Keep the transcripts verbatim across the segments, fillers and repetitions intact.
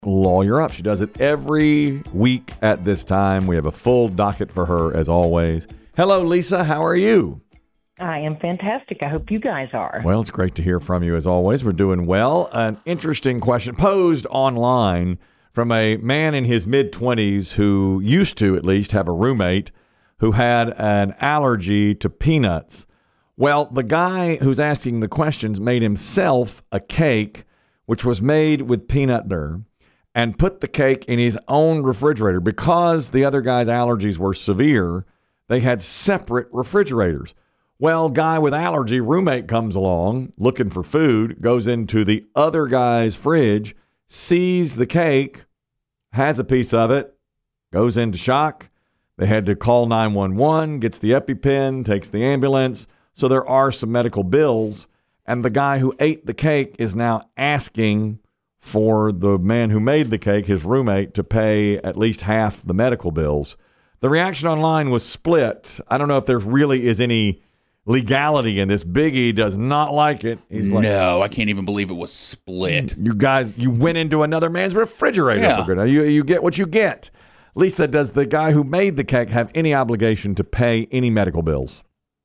Lawyer Up. She does it every week at this time. We have a full docket for her as always. Hello, Lisa. How are you? I am fantastic. I hope you guys are. Well, it's great to hear from you as always. We're doing well. An interesting question posed online from a man in his mid-twenties who used to, at least, have a roommate who had an allergy to peanuts. Well, the guy who's asking the questions made himself a cake which was made with peanut butter and put the cake in his own refrigerator. Because the other guy's allergies were severe, they had separate refrigerators. Well, guy with allergy, roommate comes along looking for food, goes into the other guy's fridge, sees the cake, has a piece of it, goes into shock. They had to call nine one one, gets the EpiPen, takes the ambulance. So there are some medical bills. And the guy who ate the cake is now asking for the man who made the cake, his roommate, to pay at least half the medical bills. The reaction online was split. I don't know if there really is any legality in this. Biggie does not like it. He's like, no, I can't even believe it was split. You guys, you went into another man's refrigerator. Yeah. For good. You, you get what you get. Lisa, does the guy who made the cake have any obligation to pay any medical bills?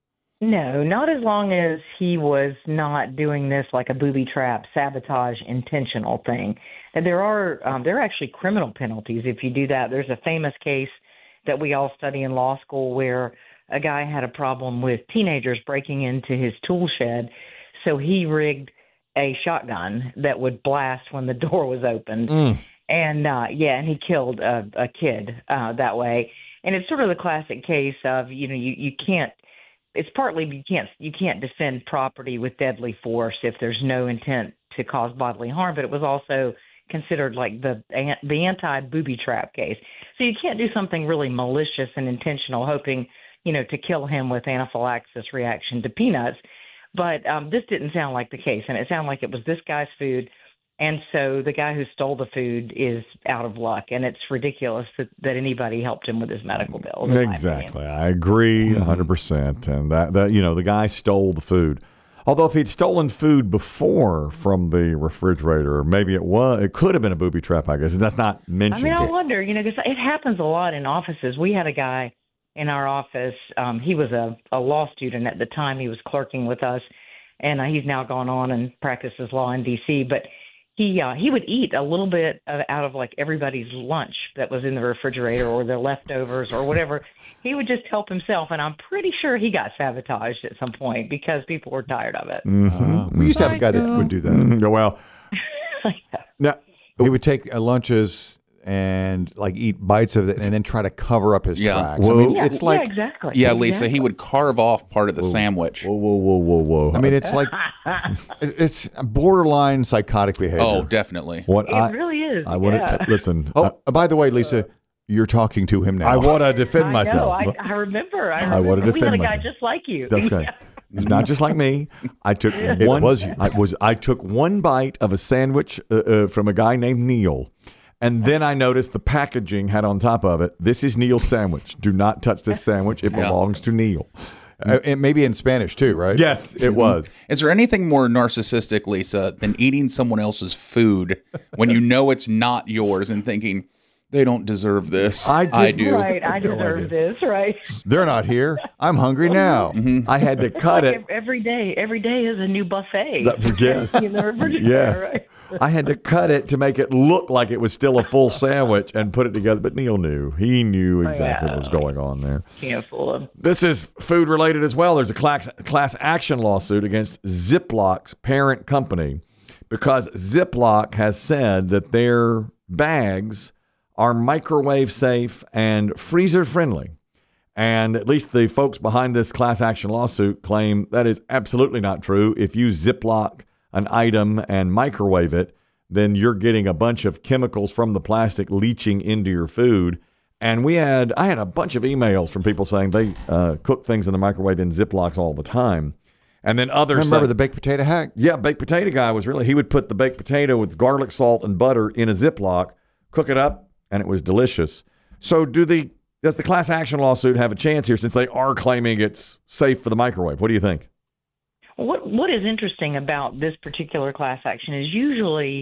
No, not as long as he was not doing this like a booby trap, sabotage, intentional thing. And there are um, there are actually criminal penalties if you do that. There's a famous case that we all study in law school where a guy had a problem with teenagers breaking into his tool shed, so he rigged a shotgun that would blast when the door was opened. Mm. And, uh, yeah, and he killed a, a kid uh, that way. And it's sort of the classic case of, you know, you, you can't, it's partly you can't you can't defend property with deadly force if there's no intent to cause bodily harm, but it was also considered like the the anti-booby trap case. So you can't do something really malicious and intentional, hoping, you know, to kill him with anaphylaxis reaction to peanuts. But um, this didn't sound like the case, and it sounded like it was this guy's food. And so the guy who stole the food is out of luck, and it's ridiculous that, that anybody helped him with his medical bills. Exactly. I agree one hundred percent. And that, that, you know, the guy stole the food. Although if he'd stolen food before from the refrigerator, maybe it was, it could have been a booby trap, I guess. That's not mentioned. I mean, I wonder, you know, because it happens a lot in offices. We had a guy in our office. Um, he was a, a law student at the time. He was clerking with us, and uh, he's now gone on and practices law in D C, but He uh, he would eat a little bit of, out of like everybody's lunch that was in the refrigerator or their leftovers or whatever. He would just help himself, and I'm pretty sure he got sabotaged at some point because people were tired of it. Mm-hmm. Uh, we used to have a guy that would do that. Mm-hmm. Well, now he would take uh, lunches and like eat bites of it and then try to cover up his Yeah. tracks. I mean, yeah, it's like yeah, exactly. Yeah, Lisa, exactly. he would carve off part of the whoa, sandwich. Whoa, whoa, whoa, whoa, whoa. I mean, it's like it's borderline psychotic behavior. Oh, definitely. What It I, really is. I want yeah. to listen. Oh, uh, by the way, Lisa, you're talking to him now. I want to defend I myself. know. I, I remember. I, I remember. wanna We defend had a guy myself. just like you. Okay. He's not just like me. I took It one. was you. I was. I took one bite of a sandwich uh, uh, from a guy named Neil, and then I noticed the packaging had on top of it, "This is Neil's sandwich. Do not touch this sandwich. It Yeah. belongs to Neil." Uh, and maybe in Spanish too, right? Yes, it was. Is there anything more narcissistic, Lisa, than eating someone else's food when you know it's not yours and thinking, they don't deserve this? I did- I do. Right. I deserve this. Right. They're not here. I'm hungry now. I had to cut Like it. ev- every day. Every day is a new buffet. That- yes. In the refrigerator, Yes. right? I had to cut it to make it look like it was still a full sandwich and put it together. But Neil knew. He knew exactly what was going on there. Can't fool him. This is food related as well. There's a class, class action lawsuit against Ziploc's parent company because Ziploc has said that their bags are microwave safe and freezer friendly. And at least the folks behind this class action lawsuit claim that is absolutely not true. If you Ziploc an item and microwave it, then you're getting a bunch of chemicals from the plastic leaching into your food. And we had, I had a bunch of emails from people saying they uh, cook things in the microwave in Ziplocs all the time. And then others Remember say- the baked potato hack? yeah, baked potato guy was really, he would put the baked potato with garlic, salt, and butter in a Ziploc, cook it up, and it was delicious. So do the, does the class action lawsuit have a chance here since they are claiming it's safe for the microwave? What do you think? What What is interesting about this particular class action is usually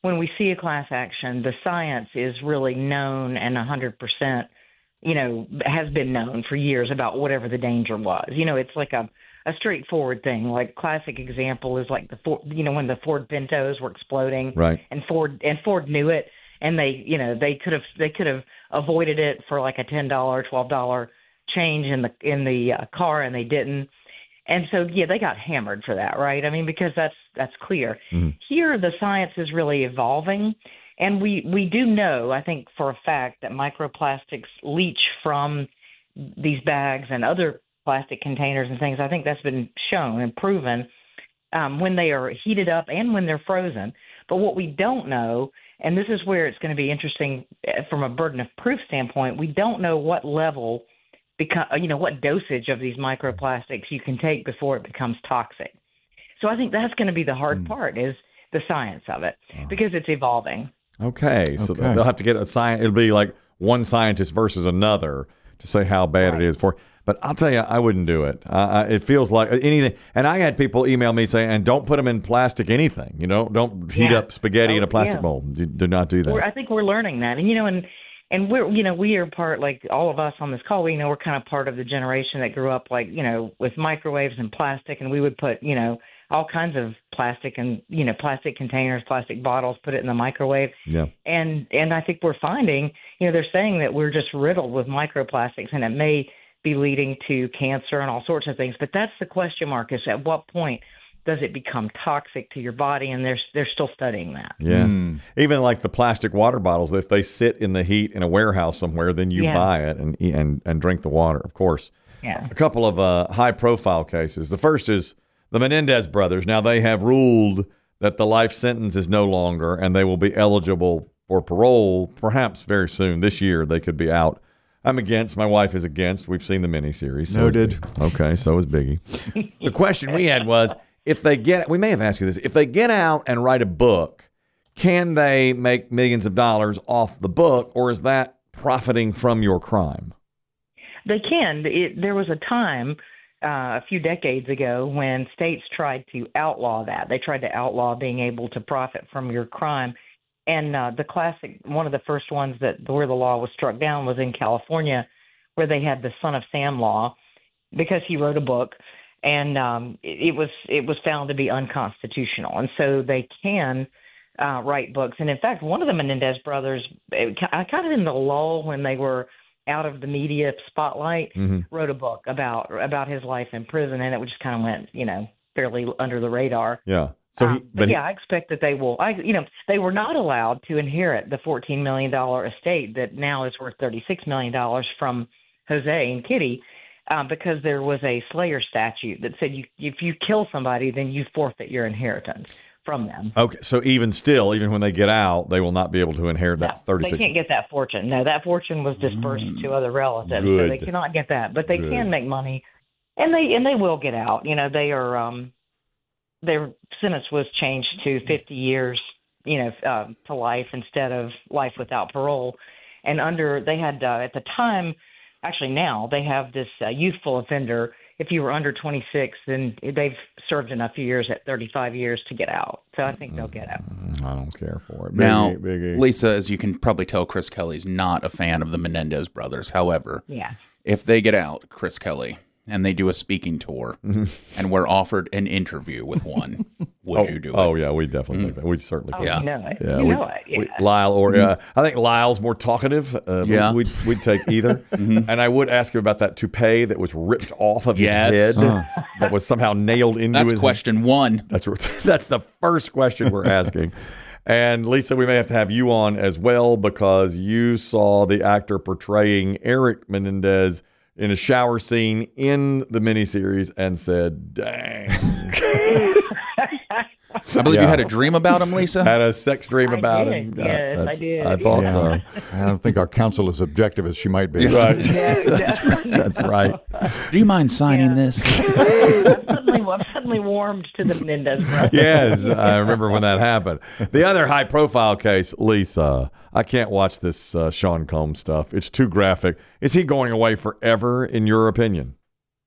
when we see a class action, the science is really known and one hundred percent, you know, has been known for years about whatever the danger was. You know, it's like a, a straightforward thing. Like classic example is like the Ford, you know, when the Ford Pintos were exploding, Right. and Ford and Ford knew it, and they, you know, they could have they could have avoided it for like a ten dollar, twelve dollar change in the in the uh, car, and they didn't. And so, yeah, they got hammered for that, right? I mean, because that's that's clear. Mm-hmm. Here, the science is really evolving, and we, we do know, I think for a fact, that microplastics leach from these bags and other plastic containers and things. I think that's been shown and proven um, when they are heated up and when they're frozen. But what we don't know, and this is where it's going to be interesting from a burden of proof standpoint, we don't know what level Because, you know, what dosage of these microplastics you can take before it becomes toxic. So I think that's going to be the hard mm. part is the science of it oh. because it's evolving. Okay. So okay. they'll have to get a science. It'll be like one scientist versus another to say how bad right. it is for. But I'll tell you, I wouldn't do it. Uh, it feels like anything. And I had people email me saying, and don't put them in plastic anything. You know, don't heat yeah. up spaghetti oh, in a plastic yeah. bowl. Do, do not do that. We're, I think we're learning that. And, you know, and And we're, you know, we are part, like all of us on this call, we know we're kind of part of the generation that grew up, like, you know, with microwaves and plastic, and we would put, you know, all kinds of plastic and, you know, plastic containers, plastic bottles, put it in the microwave. Yeah. And, and I think we're finding, you know, they're saying that we're just riddled with microplastics, and it may be leading to cancer and all sorts of things. But that's the question mark, is at what point does it become toxic to your body? And they're they're still studying that. Yes. Mm. Even like the plastic water bottles, if they sit in the heat in a warehouse somewhere, then you yeah. buy it and and and drink the water, of course. Yeah. A couple of uh, high-profile cases. The first is the Menendez brothers. Now, they have ruled that the life sentence is no longer, and they will be eligible for parole perhaps very soon. This year, they could be out. I'm against. My wife is against. We've seen the miniseries. So Noted. Okay, so is Biggie. The question we had was, if they get, we may have asked you this, if they get out and write a book, can they make millions of dollars off the book, or is that profiting from your crime? They can. It, there was a time uh, a few decades ago when states tried to outlaw that. They tried to outlaw being able to profit from your crime. And uh, the classic, one of the first ones that where the law was struck down was in California, where they had the Son of Sam law, because he wrote a book, and um, it, it was it was found to be unconstitutional. And so they can uh, write books. And in fact, one of the Menendez brothers, it, kind of in the lull when they were out of the media spotlight, mm-hmm. wrote a book about about his life in prison, and it just kind of went, you know, fairly under the radar. Yeah. So, he, um, but, but yeah, he, I expect that they will. I, you know, they were not allowed to inherit the fourteen million dollar estate that now is worth thirty-six million dollars from Jose and Kitty, uh, because there was a Slayer statute that said you, if you kill somebody, then you forfeit your inheritance from them. Okay, so even still, even when they get out, they will not be able to inherit that no, thirty-six. They can't get that fortune. No, that fortune was dispersed mm, to other relatives, good. so they cannot get that. But they good. can make money, and they and they will get out. You know, they are. Um, their sentence was changed to fifty years, you know, uh, to life instead of life without parole. And under, they had, uh, at the time, actually now, they have this uh, youthful offender. If you were under twenty-six, then they've served enough years at thirty-five years to get out. So I think they'll get out. I don't care for it. Biggie, now, Biggie. Lisa, as you can probably tell, Chris Kelly's not a fan of the Menendez brothers. However, yeah. if they get out, Chris Kelly, and they do a speaking tour, mm-hmm. and we're offered an interview with one, would oh, you do it? Oh, yeah, we definitely mm-hmm. take that. We certainly oh, take yeah. You know it. Yeah, you we, know it. Yeah. We, Lyle, or uh, I think Lyle's more talkative. Uh, yeah. We'd, we'd take either. mm-hmm. And I would ask him about that toupee that was ripped off of yes. his head, uh. that was somehow nailed into That's his question head. one. That's, that's the first question we're asking. And Lisa, we may have to have you on as well, because you saw the actor portraying Eric Menendez in a shower scene in the miniseries and said, dang. I believe yeah. you had a dream about him, Lisa? Had a sex dream I about did. him. Yes, uh, I did. I thought yeah. so. I don't think our counsel is objective as she might be. Right. Yeah, that's right. That's right. Do you mind signing Yeah. this? I'm suddenly, I'm suddenly warmed to the Menendez brothers. Yes, I remember when that happened. The other high-profile case, Lisa, I can't watch this uh, Sean Combs stuff. It's too graphic. Is he going away forever, in your opinion?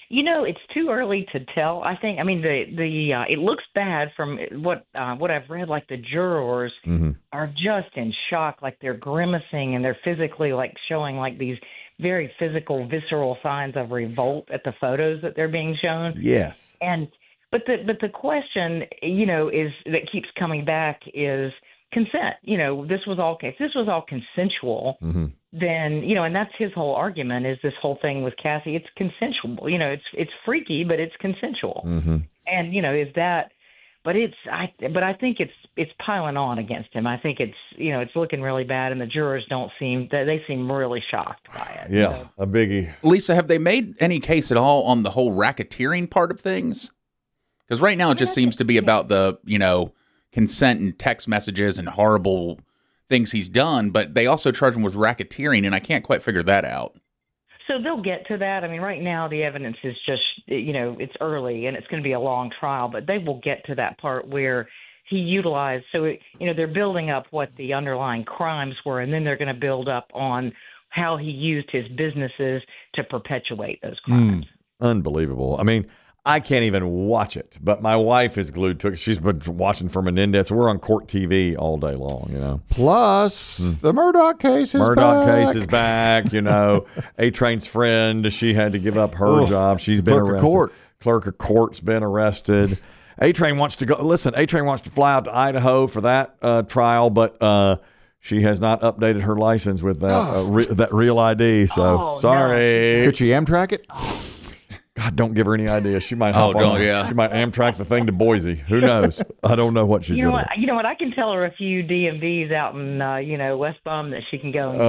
You know, it's too early to tell. I think. I mean, the the uh, it looks bad from what uh, what I've read. Like the jurors Mm-hmm. are just in shock, like they're grimacing and they're physically like showing like these very physical, visceral signs of revolt at the photos that they're being shown. Yes. And but the but the question, you know, is that keeps coming back is consent. You know, this was all if this was all consensual. Mm-hmm. Then, you know, and that's his whole argument is this whole thing with Cassie. It's consensual. You know, it's it's freaky, but it's consensual. Mm-hmm. And, you know, is that but it's I but I think it's it's piling on against him. I think it's, you know, it's looking really bad, and the jurors don't seem they seem really shocked by it. Yeah, So, a biggie. Lisa, have they made any case at all on the whole racketeering part of things? Because right now it just seems to be about the, you know, consent and text messages and horrible things he's done, but they also charge him with racketeering, and I can't quite figure that out. So they'll get to that. I mean, right now the evidence is just, you know, it's early and it's going to be a long trial, but they will get to that part where he utilized. So, it, you know, they're building up what the underlying crimes were, and then they're going to build up on how he used his businesses to perpetuate those crimes. Mm, unbelievable. I mean, I can't even watch it, but my wife is glued to it. She's been watching for Menendez. We're on court T V all day long, you know. Plus, the Murdoch case is Murdoch back. case is back, you know. A-Train's friend, she had to give up her Oof. job. She's been Clerk of arrested. court. Clerk of court's been arrested. A-Train wants to go. Listen, A-Train wants to fly out to Idaho for that uh, trial, but uh, she has not updated her license with that uh, re- that real I D. So Oh, sorry. Could she Amtrak it? God, don't give her any ideas. She might hop Oh, on. don't, yeah. She might Amtrak the thing to Boise. Who knows? I don't know what she's You know going what? to do. You know what? I can tell her a few D M Vs out in, uh, you know, West Bum that she can go and Oh,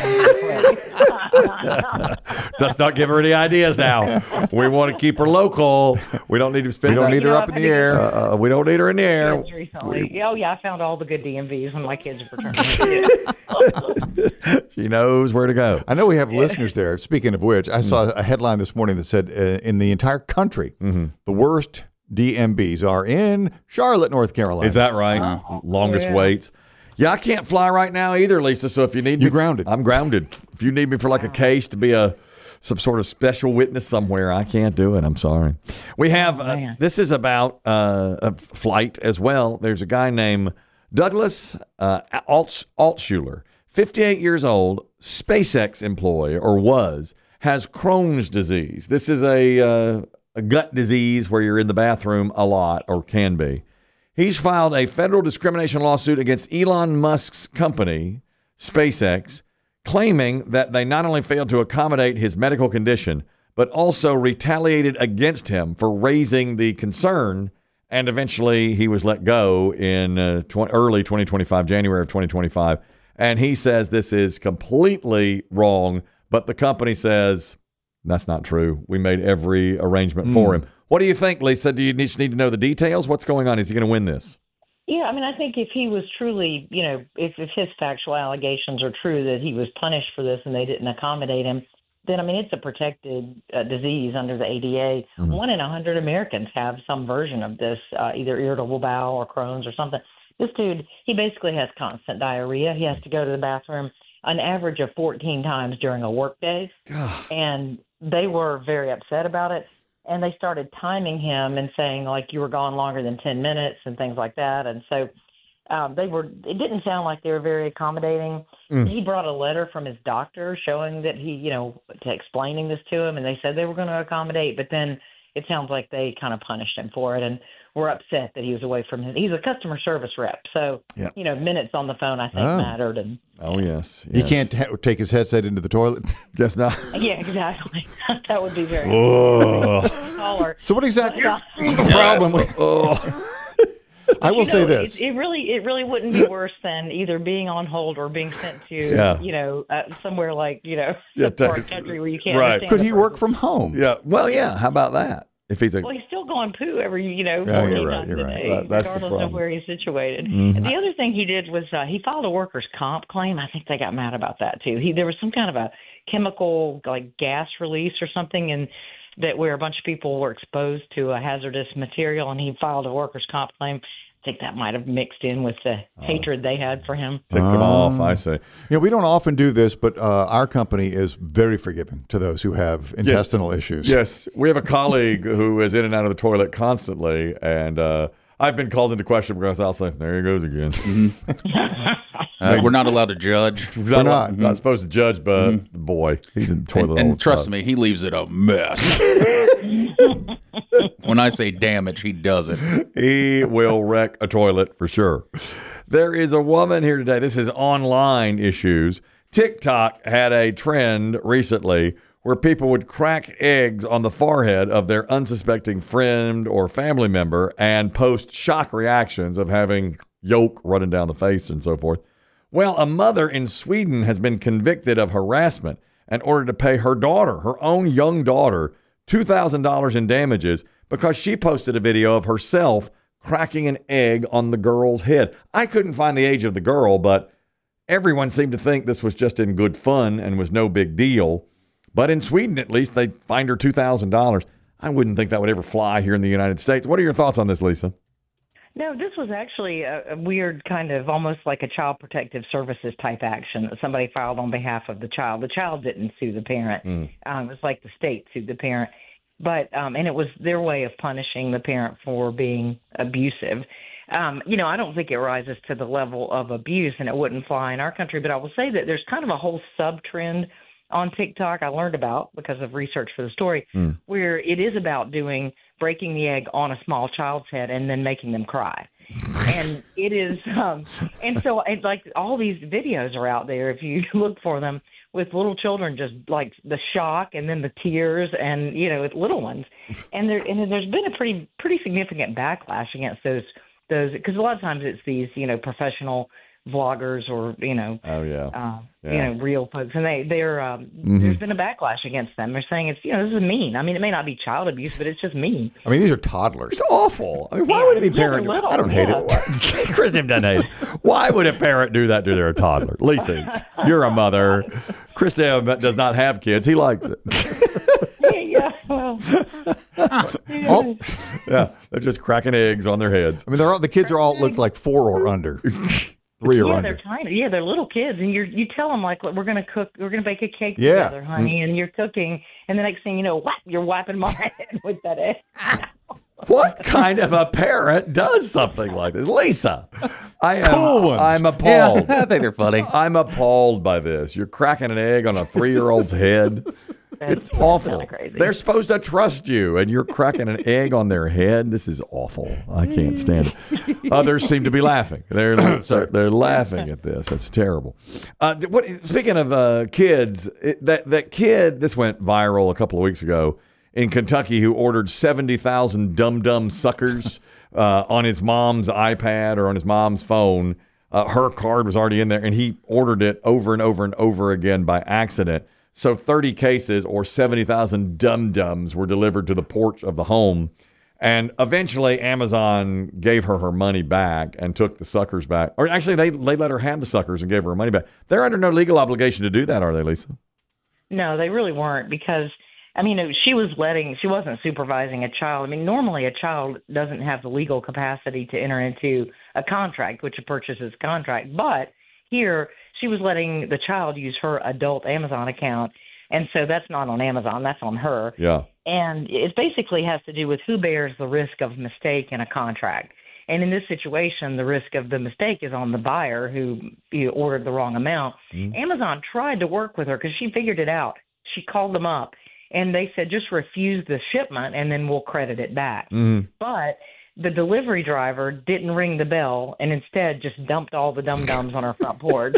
get. no. Let's not give her any ideas now. We want to keep her local. We don't need to spend. We don't that- need her know, up in I've the had to air. Uh, uh, we don't need her in the air. Kids recently. Oh yeah, I found all the good D M Vs when my kids returned. She knows where to go. I know we have listeners there. Speaking of which, I saw a headline this morning that said uh, in the entire country, Mm-hmm. the worst D M Bs are in Charlotte, North Carolina. Is that right? Longest Yeah. waits. Yeah, I can't fly right now either, Lisa. So if you need You me, grounded. I'm grounded. If you need me for like a case to be a some sort of special witness somewhere, I can't do it. I'm sorry. We have uh, man. this is about uh, a flight as well. There's a guy named Douglas uh, Alts- Altshuler, fifty-eight years old, SpaceX employee or was, has Crohn's disease. This is a uh, a gut disease where you're in the bathroom a lot or can be. He's filed a federal discrimination lawsuit against Elon Musk's company, SpaceX, claiming that they not only failed to accommodate his medical condition, but also retaliated against him for raising the concern. And eventually he was let go in uh, tw- early twenty twenty-five, January of twenty twenty-five. And he says this is completely wrong, but the company says that's not true. We made every arrangement for him. What do you think, Lisa? Do you just need to know the details? What's going on? Is he going to win this? Yeah, I mean, I think if he was truly, you know, if, if his factual allegations are true that he was punished for this and they didn't accommodate him, then, I mean, it's a protected uh, disease under the A D A. Mm-hmm. One in a hundred Americans have some version of this, uh, either irritable bowel or Crohn's or something. This dude, he basically has constant diarrhea. He has to go to the bathroom an average of fourteen times during a workday. And they were very upset about it. And they started timing him and saying, like, you were gone longer than ten minutes and things like that. And so um, they were, it didn't sound like they were very accommodating. Mm. He brought a letter from his doctor showing that he, you know, to explaining this to him. And they said they were going to accommodate. But then it sounds like they kind of punished him for it and were upset that he was away from his, he's a customer service rep. So, Yeah. you know, minutes on the phone, I think, Oh. mattered. And Oh, yes. He yes. can't ta- take his headset into the toilet. Guess not. yeah, exactly. That would be very Oh. taller. So what exactly But, uh, is the problem? with- Oh. I will You say know, this. It, it really, it really wouldn't be worse than either being on hold or being sent to, Yeah. you know, uh, somewhere like, you know, Yeah, a foreign t- country where you can't. right. understand Could the he work person. from home? Yeah. Well, yeah. How about that? If he's a Well, he's still going poo every, you know, Yeah, fourteen you're right, times you're a right. day, That- that's the regardless problem. of where he's situated. Mhm. And the other thing he did was uh, he filed a workers' comp claim. I think they got mad about that too. He there was some kind of a chemical like gas release or something, and that where a bunch of people were exposed to a hazardous material, and he filed a workers' comp claim. think that might have mixed in with the uh, hatred they had for him. Ticked it off, I see. You know, we don't often do this, but uh, our company is very forgiving to those who have intestinal yes. issues. Yes. We have a colleague who is in and out of the toilet constantly, and uh, I've been called into question because I'll say, there he goes again. Mm-hmm. uh, we're not allowed to judge. We're not, not, mm-hmm. not supposed to judge, but mm-hmm. boy, he's in the toilet. And, all and trust time. me, he leaves it a mess. When I say damage, he does it. He will wreck a toilet for sure. There is a woman here today. This is online issues. TikTok had a trend recently where people would crack eggs on the forehead of their unsuspecting friend or family member and post shock reactions of having yolk running down the face and so forth. Well, a mother in Sweden has been convicted of harassment and ordered to pay her daughter, her own young daughter, two thousand dollars in damages because she posted a video of herself cracking an egg on the girl's head. I couldn't find the age of the girl, but everyone seemed to think this was just in good fun and was no big deal. But in Sweden, at least, they fined her two thousand dollars. I wouldn't think that would ever fly here in the United States. What are your thoughts on this, Lisa? No, this was actually a, a weird kind of almost like a child protective services type action that somebody filed on behalf of the child. The child didn't sue the parent. Mm. Um, it was like the state sued the parent. But um, and it was their way of punishing the parent for being abusive. Um, you know, I don't think it rises to the level of abuse, and it wouldn't fly in our country. But I will say that there's kind of a whole sub-trend on TikTok I learned about because of research for the story, mm. where it is about doing breaking the egg on a small child's head and then making them cry. And it is, um, and so and like all these videos are out there if you look for them with little children, just like the shock and then the tears and, you know, with little ones. And there, and there's been a pretty, pretty significant backlash against those, those, because a lot of times it's these, you know, professional vloggers or, you know, oh yeah, uh, yeah. you know, real folks, and they they're um, mm-hmm. there's been a backlash against them. They're saying it's, you know, this is mean. I mean, it may not be child abuse, but it's just mean. I mean, these are toddlers. It's awful. I mean, why yeah, would any parent? Little, I don't yeah. hate it. Kristen doesn't hate it. Why would a parent do that to their toddler? Lisa, you're a mother. Kristen does not have kids. He likes it. yeah, well, all, yeah, they're just cracking eggs on their heads. I mean, they're all, the kids are all look like four or under. Three or yeah, under. they're tiny. Yeah, they're little kids, and you you tell them like, we're gonna cook, we're gonna bake a cake yeah. together, honey, and you're cooking, and the next thing you know, what? You're wiping my head with that egg. What kind of a parent does something like this, Lisa? I am. Cool ones. I'm appalled. Yeah, I think they're funny. I'm appalled by this. You're cracking an egg on a three-year-old's head. That's, it's awful. That's crazy. They're supposed to trust you, and you're cracking an egg on their head. This is awful. I can't stand it. Others seem to be laughing. They're they're, they're laughing at this. That's terrible. Uh, what? Speaking of uh, kids, it, that that kid. This went viral a couple of weeks ago in Kentucky, who ordered seventy thousand Dum Dum suckers uh, on his mom's iPad or on his mom's phone. Uh, her card was already in there, and he ordered it over and over and over again by accident. So thirty cases or seventy thousand Dum Dums were delivered to the porch of the home. And eventually Amazon gave her her money back and took the suckers back. Or actually, they, they let her have the suckers and gave her her money back. They're under no legal obligation to do that, are they, Lisa? No, they really weren't because, I mean, she was letting, she wasn't supervising a child. I mean, normally a child doesn't have the legal capacity to enter into a contract, which a purchase is a contract. But here, she was letting the child use her adult Amazon account, and so that's not on Amazon. That's on her. Yeah. And it basically has to do with who bears the risk of mistake in a contract. And in this situation, the risk of the mistake is on the buyer who you know, ordered the wrong amount. Mm-hmm. Amazon tried to work with her because she figured it out. She called them up, and they said, just refuse the shipment, and then we'll credit it back. Mm-hmm. But the delivery driver didn't ring the bell and instead just dumped all the dum-dums on her front porch.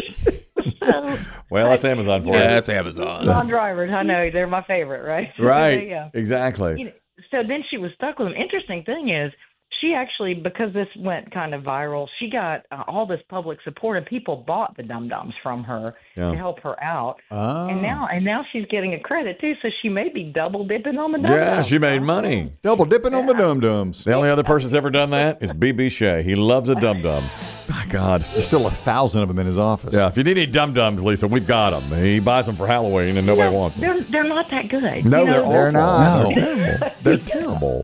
So, well, that's Amazon for you. Yeah, that's Amazon. Non-drivers, I know. They're my favorite, right? Right. Yeah. Exactly. You know, so then she was stuck with them. Interesting thing is, she actually, because this went kind of viral, she got uh, all this public support, and people bought the dum-dums from her yeah. to help her out. Oh. And now and now she's getting a credit, too, so she may be double dipping on the dum-dums. Yeah, she made money. Double dipping yeah. on the dum-dums. The only other person that's ever done that is B B Shea. He loves a dum-dum. My God. There's still a thousand of them in his office. Yeah, if you need any dum-dums, Lisa, we've got them. He buys them for Halloween, and nobody no, wants them. They're, they're not that good. No, you know, they're, they're not. No. They're terrible.